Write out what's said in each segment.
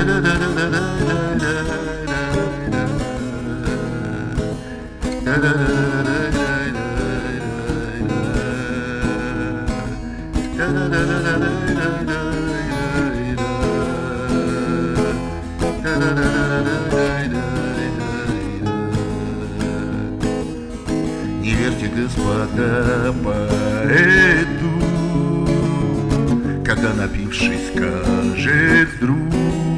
Не верьте, господа, поэту, когда, напившись, скажет вдруг,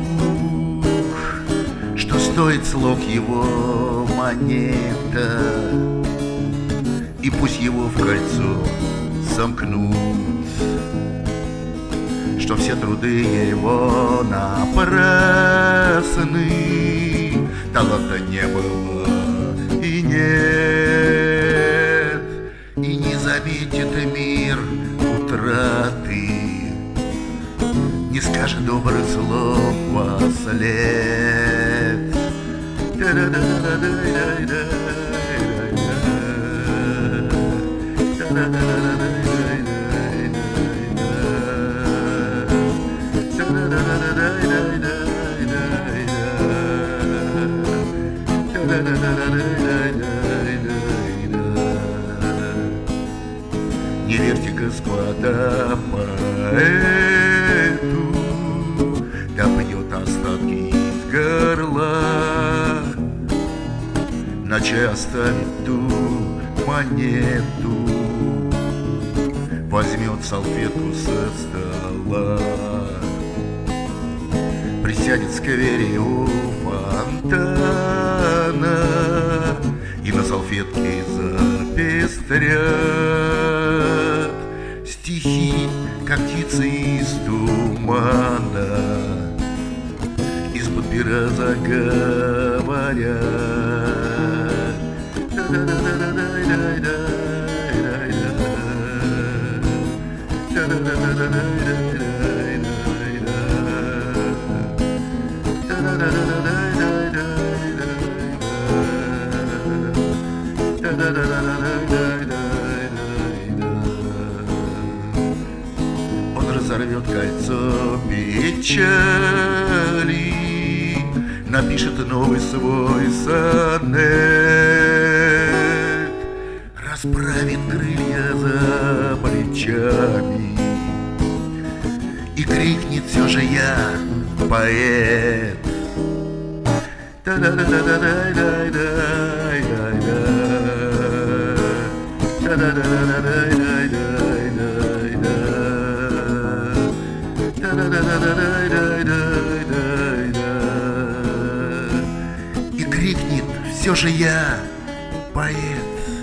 что стоит слог его монета, и пусть его в кольцо сомкнут, что все труды его напрасны, таланта не было и нет, и не заметит мир утраты, не скажет добрых слов вослед. Не верьте, господа, поэту, да пьет остатки из горла, иначе оставит ту монету, возьмет салфетку со стола, присядет в сквере у фонтана и на салфетке запестрят стихи, как птицы из тумана, из-под пера заговорят. Он разорвет кольцо печали, напишет новый свой сонет, расправит крылья за плечами и крикнет: все же я поэт. И крикнет: все же я поэт.